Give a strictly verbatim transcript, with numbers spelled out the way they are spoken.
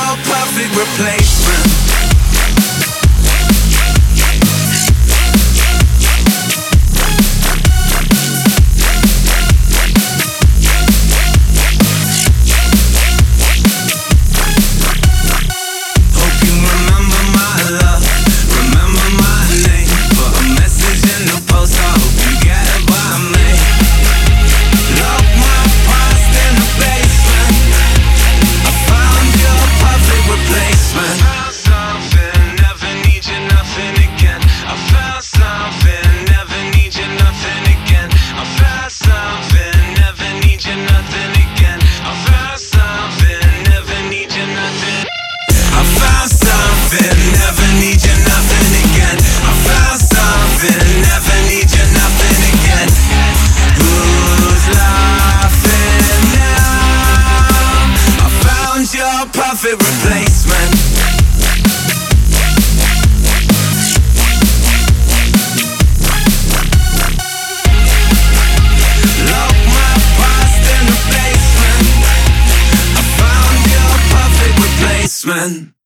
your perfect replacement. Perfect replacement. Lock my past in the basement. I found your perfect replacement.